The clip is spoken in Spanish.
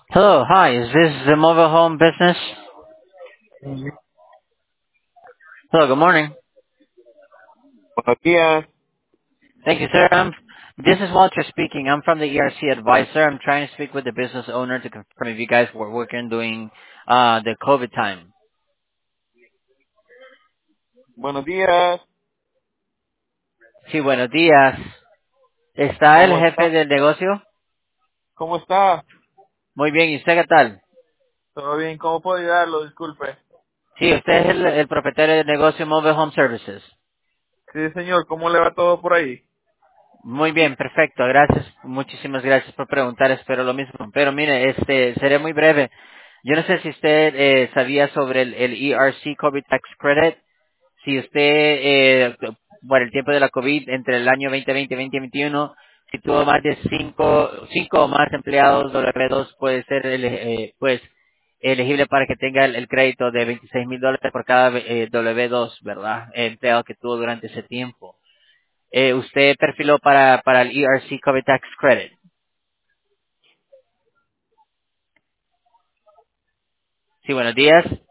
Hello, hi, is this the mobile home business? Hello, good morning. Buenos días. Thank you, sir. This is Walter speaking. I'm from the ERC Advisor. I'm trying to speak with the business owner to confirm if you guys were working during the COVID time. Buenos días. Sí, buenos días. ¿Está el ¿Cómo jefe está? del negocio? ¿Cómo está? Muy bien, ¿y usted qué tal? ¿Todo bien? ¿Cómo puedo ayudarlo? Disculpe. Sí, usted es el propietario del negocio Mobile Home Services. Sí, señor. ¿Cómo le va todo por ahí? Muy bien, perfecto. Gracias, muchísimas gracias por preguntar. Espero lo mismo. Pero mire, seré muy breve. Yo no sé si usted sabía sobre el ERC COVID Tax Credit. Si usted, por el tiempo de la COVID, entre el año 2020 y 2021, si tuvo más de cinco o más empleados, W2 puede ser, pues, elegible para que tenga el crédito de $26,000 por cada W2, ¿verdad? Empleado que tuvo durante ese tiempo. Usted perfiló para el ERC COVID Tax Credit. Sí, buenos días.